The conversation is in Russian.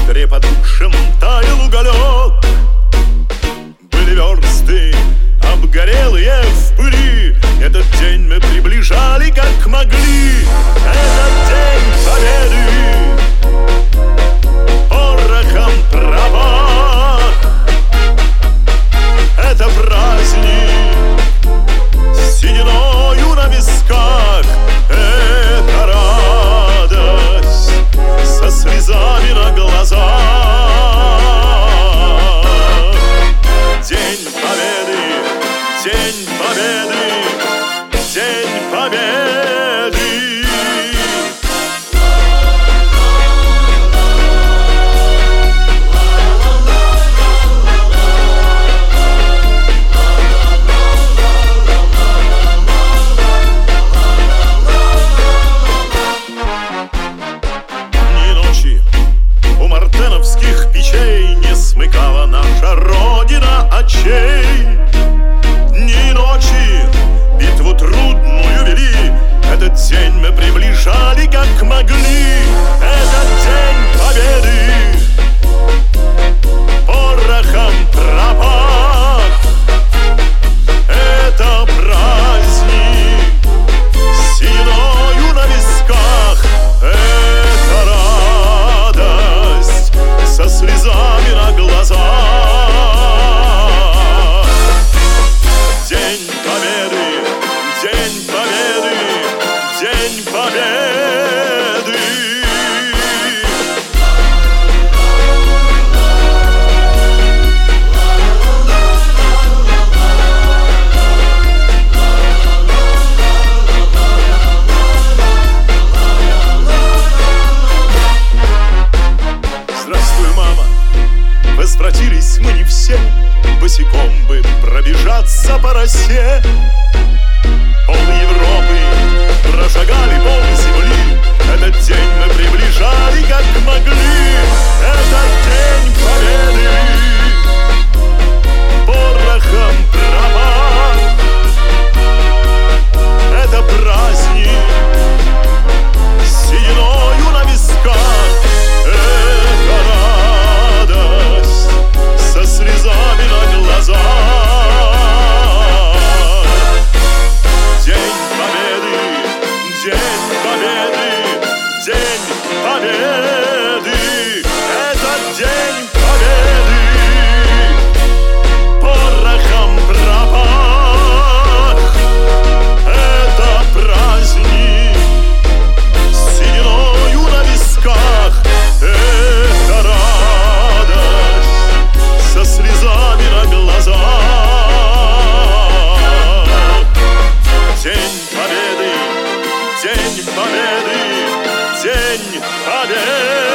трепотушим таял уголек. Были версты обгорелые в пыли, этот день мы приближали как могли. Этот день победы порохом пропах. Это праздник сединою на висках. Это радость со слезами на глазах. День победы, день победы, день победы. Печей не смыкала наша Родина очей. Дни и ночи битву трудную вели, этот день мы приближали как могли. Этот день победы порохом пропах. Это праздник сединою на висках. Это радость со слезами на глазах. День победы, день победы, день победы. Возвратились мы не все, босиком бы пробежаться по росе. Пол Европы прошагали, пол земли, этот день мы приближали как могли. Этот день победы порохом пропах. Это праздник сединою на висках. Это радость со слезами на глазах. День победы, день победы, день победы. Этот день победы порохом пропах. Это праздник сединою на висках. Это радость со слезами на глазах. День победы, день победы, день победы.